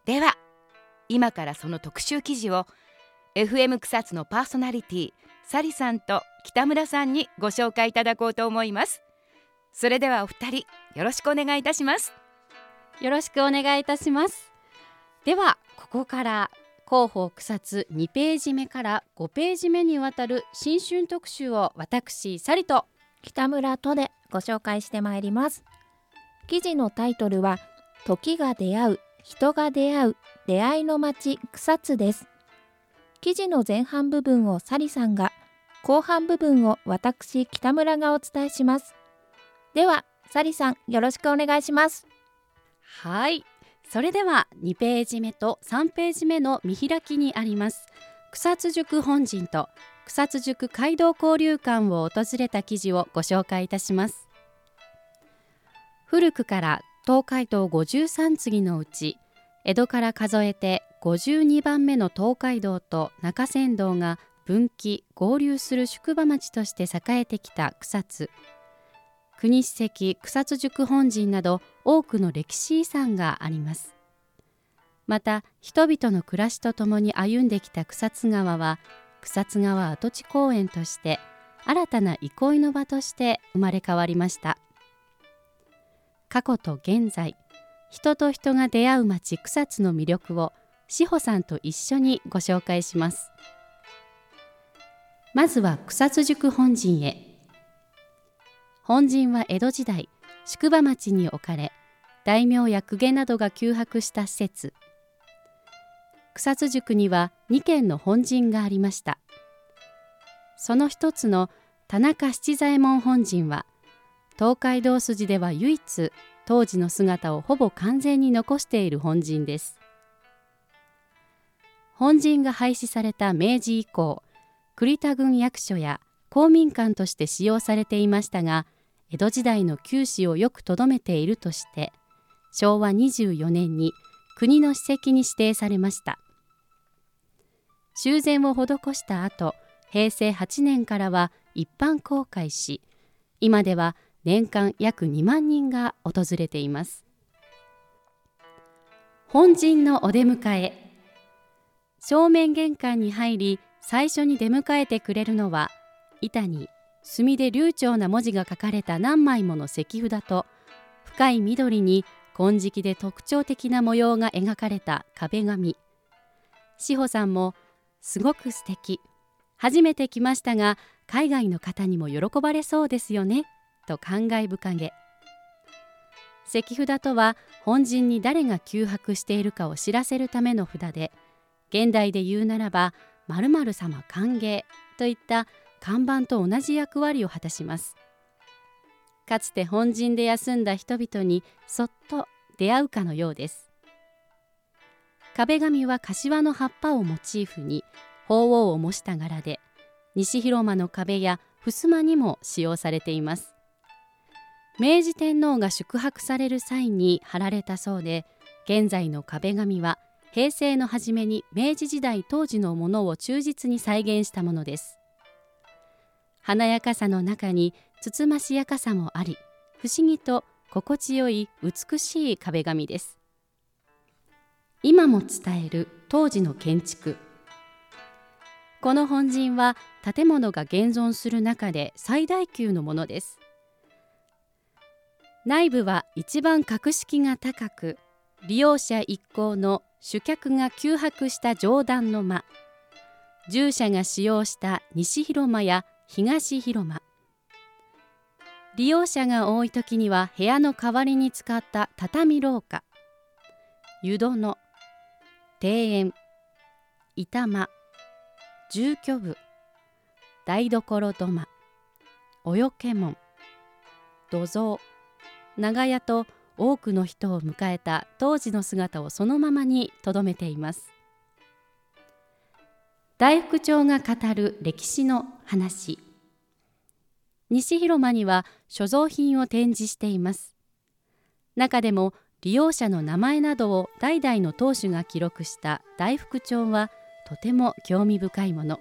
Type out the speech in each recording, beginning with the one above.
では今からその特集記事を FM 草津のパーソナリティサリさんと北村さんにご紹介いただこうと思います。それではお二人よろしくお願いいたします。 よろしくお願いいたします。ではここから広報草津2ページ目から5ページ目にわたる新春特集を私サリと北村とでご紹介してまいります。記事のタイトルは時が出会う人が出会う出会いの街草津です。記事の前半部分をサリさんが、後半部分を私北村がお伝えします。ではサリさんよろしくお願いします。 はい、それでは2ページ目と3ページ目の見開きにあります草津宿本陣と草津宿街道交流館を訪れた記事をご紹介いたします。古くから東海道53次のうち江戸から数えて52番目の東海道と中山道が分岐合流する宿場町として栄えてきた草津。国史跡草津宿本陣など多くの歴史遺産があります。また人々の暮らしとともに歩んできた草津川は草津川跡地公園として新たな憩いの場として生まれ変わりました。過去と現在、人と人が出会う町草津の魅力を志保さんと一緒にご紹介します。まずは草津宿本陣へ。本陣は江戸時代宿場町に置かれ、大名や公家などが休泊した施設。草津宿には2軒の本陣がありました。その一つの田中七左衛門本陣は東海道筋では唯一当時の姿をほぼ完全に残している本陣です。本陣が廃止された明治以降、栗田郡役所や公民館として使用されていましたが、江戸時代の旧址をよく留めているとして昭和24年に国の史跡に指定されました。修繕を施した後、平成8年からは一般公開し、今では年間約2万人が訪れています。本陣のお出迎え。正面玄関に入り最初に出迎えてくれるのは、板に墨で流暢な文字が書かれた何枚もの石札と、深い緑に金色で特徴的な模様が描かれた壁紙。志保さんもすごく素敵、初めて来ましたが海外の方にも喜ばれそうですよねと感慨深げ。石札とは本陣に誰が休泊しているかを知らせるための札で、現代で言うならば〇〇様歓迎といった看板と同じ役割を果たします。かつて本陣で休んだ人々にそっと出会うかのようです。壁紙は柏の葉っぱをモチーフに鳳凰を模した柄で、西広間の壁や襖にも使用されています。明治天皇が宿泊される際に貼られたそうで、現在の壁紙は平成の初めに明治時代当時のものを忠実に再現したものです。華やかさの中につつましやかさもあり、不思議と心地よい美しい壁紙です。今も伝える当時の建築。この本陣は建物が現存する中で最大級のものです。内部は一番格式が高く、利用者一行の主客が休泊した上段の間、従者が使用した西広間や東広間、利用者が多い時には部屋の代わりに使った畳廊下、湯殿、庭園、板間、住居部、台所土間、およけ門、土蔵、長屋と多くの人を迎えた当時の姿をそのままに留めています。大福町が語る歴史の話。西広間には所蔵品を展示しています。中でも利用者の名前などを代々の当主が記録した大福帳はとても興味深いもの。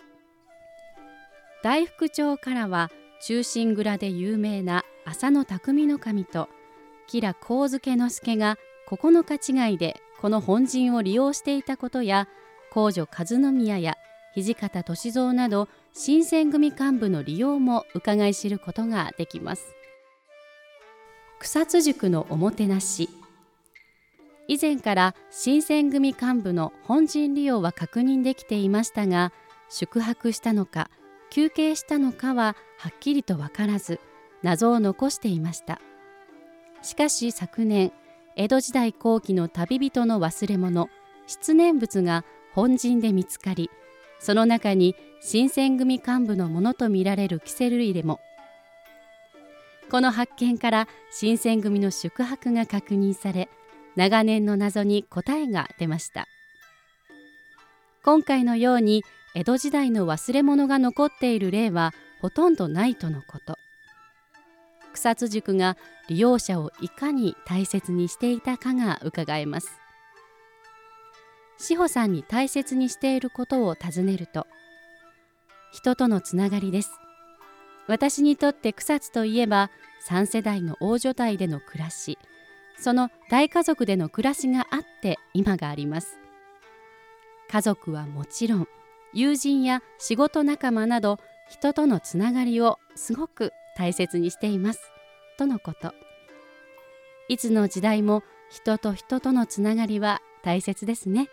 大福帳からは忠臣蔵で有名な浅野内匠頭と吉良上野介が9日違いでこの本陣を利用していたことや、皇女和宮や土方歳三など新選組幹部の利用も伺い知ることができます。草津宿のおもてなし。以前から新選組幹部の本陣利用は確認できていましたが、宿泊したのか休憩したのかははっきりと分からず、謎を残していました。しかし昨年、江戸時代後期の旅人の忘れ物、失念物が本陣で見つかり、その中に新選組幹部のものとみられるキセル入れも。この発見から新選組の宿泊が確認され、長年の謎に答えが出ました。今回のように江戸時代の忘れ物が残っている例はほとんどないとのこと。草津宿が利用者をいかに大切にしていたかがうかがえます。志保さんに大切にしていることを尋ねると、人とのつながりです。私にとって草津といえば3世代の大所帯での暮らし、その大家族での暮らしがあって今があります。家族はもちろん、友人や仕事仲間など人とのつながりをすごく大切にしていますとのこと。いつの時代も人と人とのつながりは大切ですね。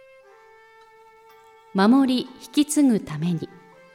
守り引き継ぐために。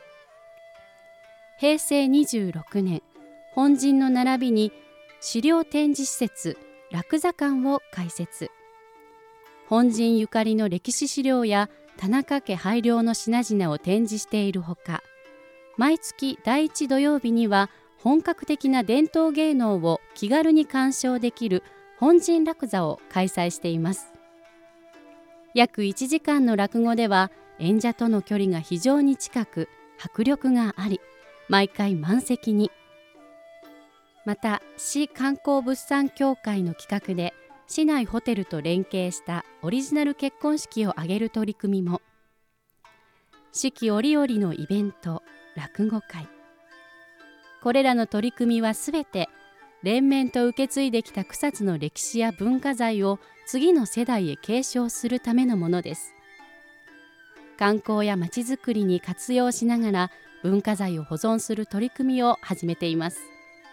平成26年、本陣の並びに資料展示施設楽座館を開設。本陣ゆかりの歴史資料や田中家拝領の品々を展示しているほか、毎月第1土曜日には本格的な伝統芸能を気軽に鑑賞できる本陣落座を開催しています。約1時間の落語では演者との距離が非常に近く、迫力があり、毎回満席に。また市観光物産協会の企画で市内ホテルと連携したオリジナル結婚式を挙げる取り組みも。四季折々のイベント、落語会。これらの取り組みはすべて連綿と受け継いできた草津の歴史や文化財を次の世代へ継承するためのものです。観光やまちづくりに活用しながら文化財を保存する取り組みを始めています。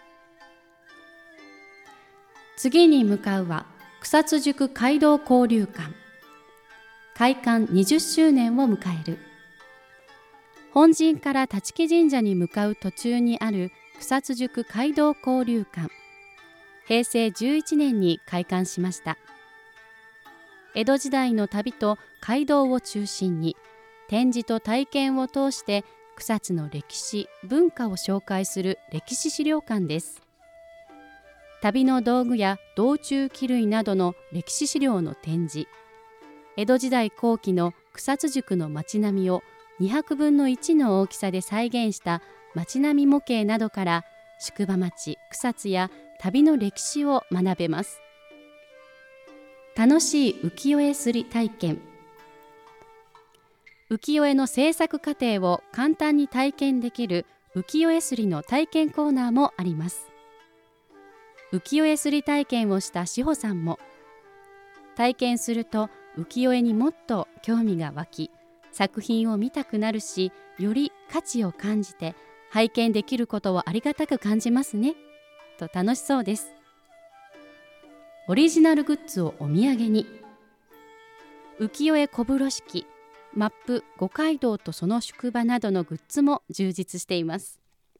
次に向かうは草津宿街道交流館。開館20周年を迎える。本陣から立木神社に向かう途中にある草津宿街道交流館。平成11年に開館しました。江戸時代の旅と街道を中心に展示と体験を通して草津の歴史・文化を紹介する歴史資料館です。旅の道具や道中器類などの歴史資料の展示、江戸時代後期の草津宿の町並みを200分の1の大きさで再現した町並み模型などから宿場町草津や旅の歴史を学べます。楽しい浮世絵刷り体験。浮世絵の制作過程を簡単に体験できる浮世絵刷りの体験コーナーもあります。浮世絵刷り体験をした志保さんも、体験すると浮世絵にもっと興味が湧き、作品を見たくなるし、より価値を感じて拝見できることをありがたく感じますねと楽しそうです。オリジナルグッズをお土産に。浮世絵小風呂敷、マップ五街道とその宿場などのグッズも充実しています。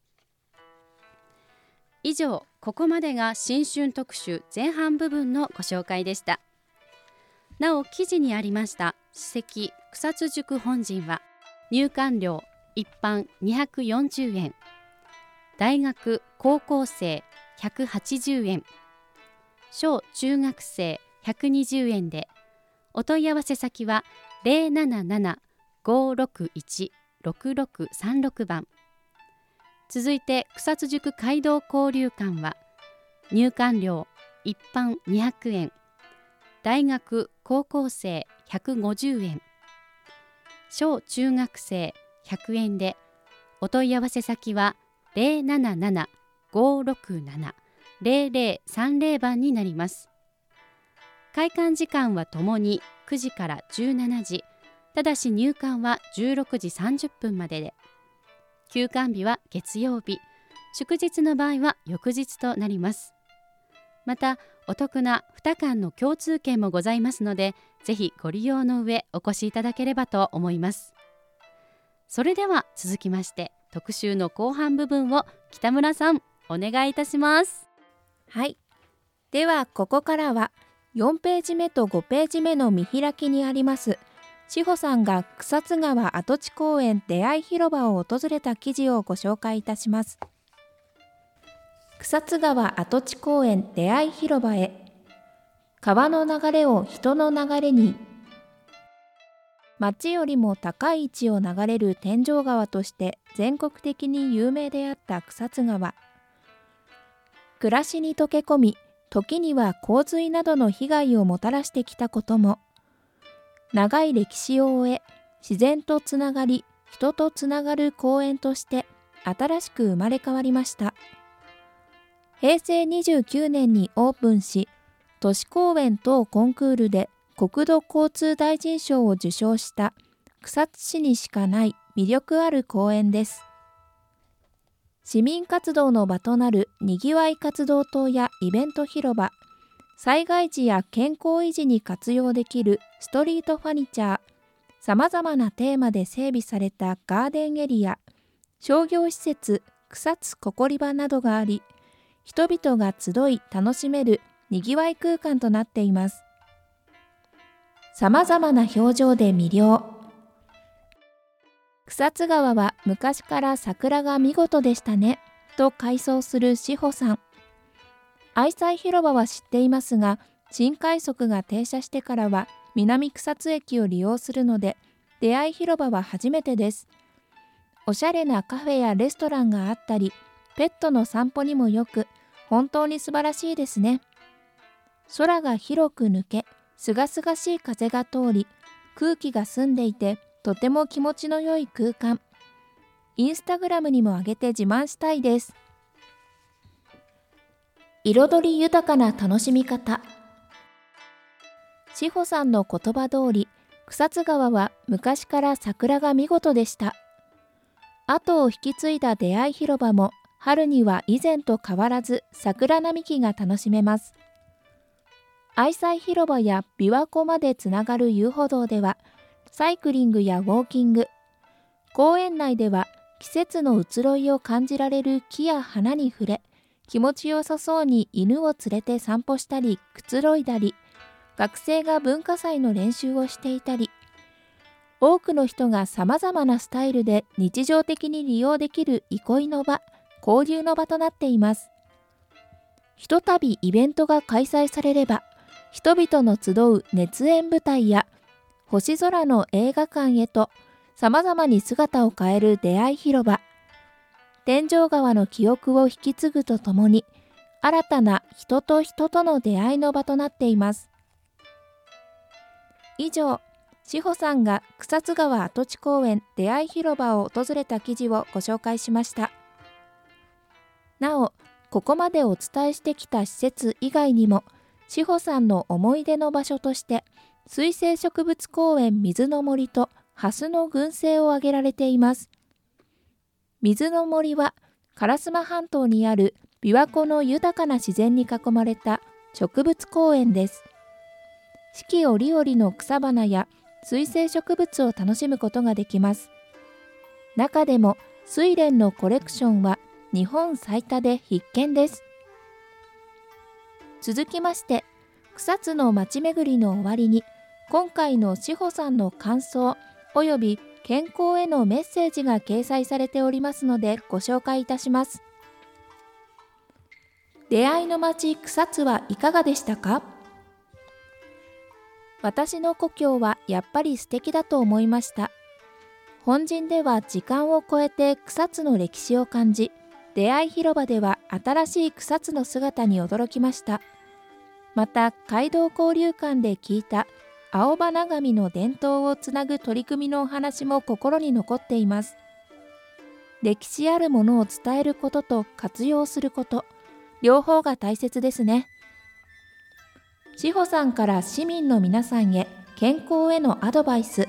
以上、ここまでが新春特集前半部分のご紹介でした。なお、記事にありました史跡草津宿本陣は入館料一般240円、大学高校生180円、小中学生120円で、お問い合わせ先は 077-561-6636 番。続いて草津宿街道交流館は入館料一般200円、大学高校生150円、小中学生100円で、お問い合わせ先は 077-567-0030 番になります。 開館時間はともに9時から17時、ただし入館は16時30分までで、休館日は月曜日、祝日の場合は翌日となります。またお得な2館の共通券もございますので、ぜひご利用の上お越しいただければと思います。それでは続きまして特集の後半部分を北村さんお願いいたします。 はい。ではここからは4ページ目と5ページ目の見開きにあります志保さんが草津川跡地公園出会い広場を訪れた記事をご紹介いたします。草津川跡地公園出会い広場へ。川の流れを人の流れに。町よりも高い位置を流れる天井川として全国的に有名であった草津川。暮らしに溶け込み、時には洪水などの被害をもたらしてきたことも。長い歴史を終え、自然とつながり、人とつながる公園として新しく生まれ変わりました。平成29年にオープンし、都市公園等コンクールで国土交通大臣賞を受賞した草津市にしかない魅力ある公園です。市民活動の場となるにぎわい活動棟やイベント広場、災害時や健康維持に活用できるストリートファニチャー、さまざまなテーマで整備されたガーデンエリア、商業施設、草津ココリバなどがあり、人々が集い楽しめるにぎわい空間となっています。さまざまな表情で魅了。草津川は昔から桜が見事でしたね、と回想する志保さん。愛妻広場は知っていますが、新快速が停車してからは南草津駅を利用するので、出会い広場は初めてです。おしゃれなカフェやレストランがあったり、ペットの散歩にもよく、本当に素晴らしいですね。空が広く抜け、すがすがしい風が通り、空気が澄んでいて、とても気持ちの良い空間。インスタグラムにも上げて自慢したいです。彩り豊かな楽しみ方。志保さんの言葉通り、草津川は昔から桜が見事でした。後を引き継いだ出会い広場も、春には以前と変わらず桜並木が楽しめます。愛妻広場や琵琶湖までつながる遊歩道では、サイクリングやウォーキング、公園内では季節の移ろいを感じられる木や花に触れ、気持ちよさそうに犬を連れて散歩したりくつろいだり、学生が文化祭の練習をしていたり、多くの人がさまざまなスタイルで日常的に利用できる憩いの場、交流の場となっています。ひとたびイベントが開催されれば、人々の集う熱演舞台や星空の映画館へとさまざまに姿を変える出会い広場、天井川の記憶を引き継ぐとともに、新たな人と人との出会いの場となっています。以上、志保さんが草津川跡地公園出会い広場を訪れた記事をご紹介しました。なお、ここまでお伝えしてきた施設以外にも、志保さんの思い出の場所として、水生植物公園水の森と蓮の群生を挙げられています。水の森は、烏丸半島にある琵琶湖の豊かな自然に囲まれた植物公園です。四季折々の草花や水生植物を楽しむことができます。中でも、睡蓮のコレクションは、日本最多で必見です。続きまして、草津の街巡りの終わりに、今回の志保さんの感想および健康へのメッセージが掲載されておりますのでご紹介いたします。出会いの街草津はいかがでしたか？私の故郷はやっぱり素敵だと思いました。本陣では時間を超えて草津の歴史を感じ、出会い広場では新しい草津の姿に驚きました。また、街道交流館で聞いた青花紙の伝統をつなぐ取り組みのお話も心に残っています。歴史あるものを伝えることと活用すること、両方が大切ですね。 志保さんから市民の皆さんへ健康へのアドバイス。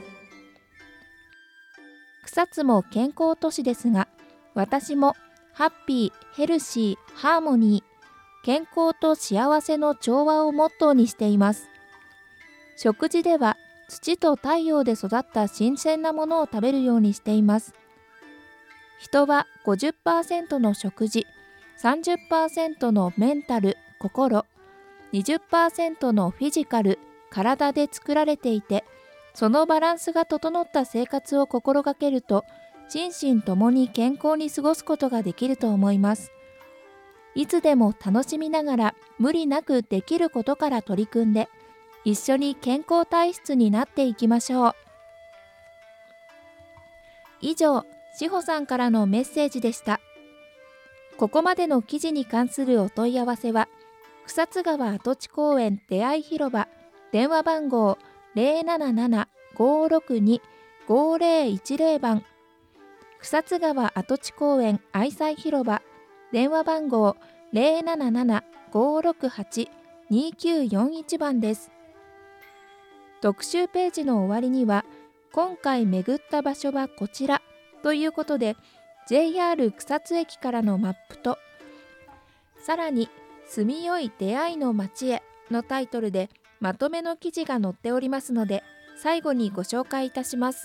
草津も健康都市ですが、私もハッピー、ヘルシー、ハーモニー、健康と幸せの調和をモットーにしています。食事では土と太陽で育った新鮮なものを食べるようにしています。人は 50% の食事、30% のメンタル、心、20% のフィジカル、体で作られていて、そのバランスが整った生活を心がけると、心身ともに健康に過ごすことができると思います。いつでも楽しみながら無理なくできることから取り組んで、一緒に健康体質になっていきましょう。以上、志保さんからのメッセージでした。ここまでの記事に関するお問い合わせは、草津川跡地公園出会い広場、電話番号 077-562-5010 番、草津川跡地公園愛妻広場、電話番号 077-568-2941 番です。特集ページの終わりには、今回巡った場所はこちらということで、JR 草津駅からのマップと、さらに住みよい出会いの街へのタイトルでまとめの記事が載っておりますので、最後にご紹介いたします。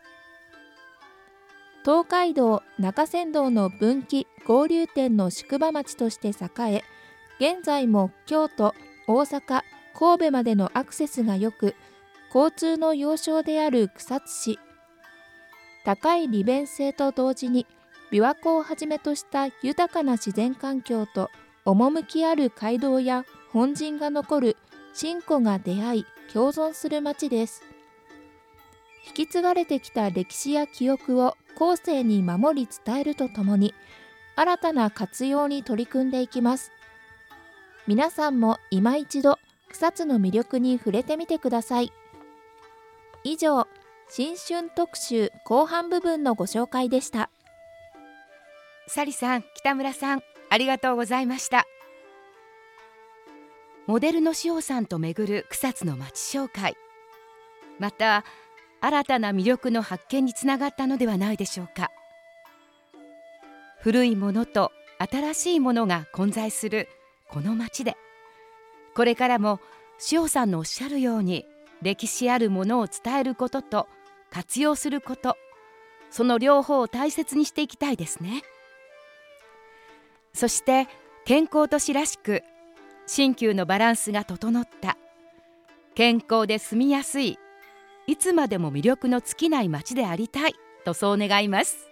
東海道中山道の分岐合流点の宿場町として栄え、現在も京都、大阪、神戸までのアクセスが良く、交通の要衝である草津市。高い利便性と同時に、琵琶湖をはじめとした豊かな自然環境と趣ある街道や本陣が残る新古が出会い共存する町です。引き継がれてきた歴史や記憶を後世に守り伝えるとともに、新たな活用に取り組んでいきます。皆さんも今一度草津の魅力に触れてみてください。以上、新春特集後半部分のご紹介でした。 サリさん、北村さん、ありがとうございました。モデルの志保さんと巡る草津の町紹介、また新たな魅力の発見につながったのではないでしょうか。古いものと新しいものが混在するこの町で、これからも志保さんのおっしゃるように、歴史あるものを伝えることと活用すること、その両方を大切にしていきたいですね。そして健康都市らしく、新旧のバランスが整った健康で住みやすい、いつまでも魅力の尽きない街でありたいと、そう願います。